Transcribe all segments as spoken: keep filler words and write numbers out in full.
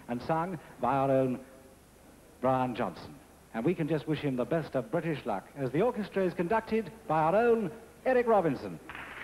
and sung by our own Brian Johnson. And we can just wish him the best of British luck as the orchestra is conducted by our own Eric Robinson.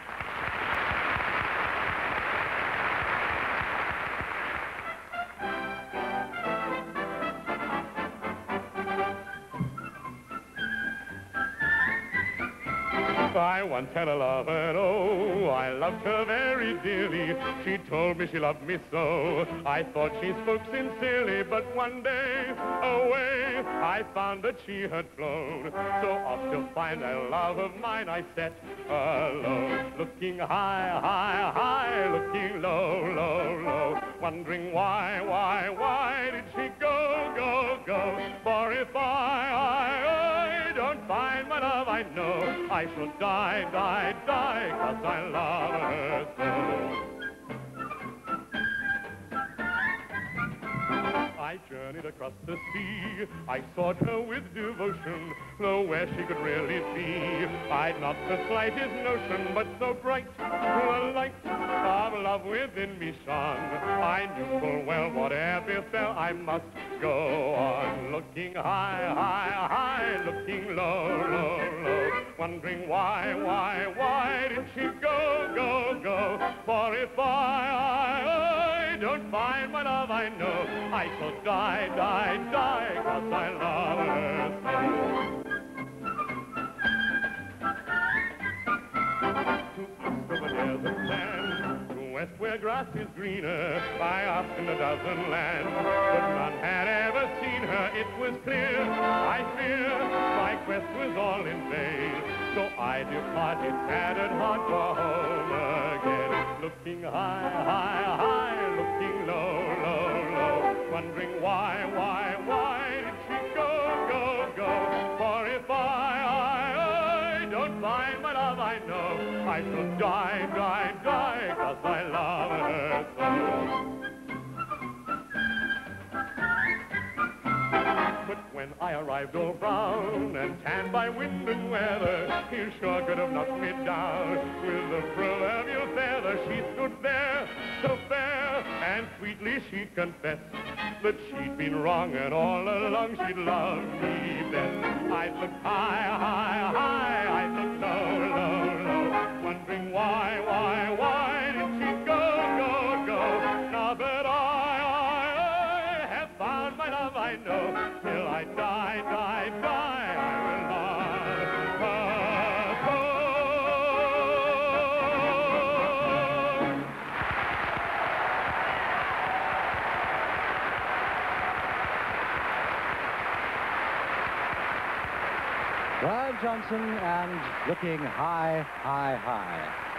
I once had a lover, oh, I loved her very dearly. She told me she loved me so. I thought she spoke sincerely, but one day, away, I found that she had flown. So off to find that love of mine, I sat alone, looking high, high, high, looking low, low, low, wondering why, why, why did she go, go, go? For if I, I, I don't find my love, I know I shall die, die, die, 'cause I love her so. I journeyed across the sea, I sought her with devotion, though where she could really be, I'd not the slightest notion, but so bright the light of love within me shone. I knew full well whatever befell, I must go on, looking high, high, high, looking low, low, low, wondering why, why, why did she go, go, go? For if I, I, I don't find my love, I know I shall die, die, die, 'cause I love her so. To east of a desert land, to west where grass is greener, I asked in a dozen lands, but none had ever seen her. It was clear, I fear, my quest was all in vain. So I departed, sad at heart, for home again, looking high, high, high, looking low, low, low, wondering why, why, why did she go, go, go? For if I, I, I don't find my love, I know I shall die, die, die, 'cause I love her so. But when I arrived all brown and tanned by wind and weather, he sure could have knocked me down with the proverbial feather. She stood there, so fair, and sweetly she confessed that she'd been wrong and all along she'd loved me best. I looked high, high, high, I looked low, low, low, wondering why, why, why did she go, go, go? Now that I, I, I have found my love, I know, till I die, die, die, I will love her so. Brian Johnson and Looking High, High, High.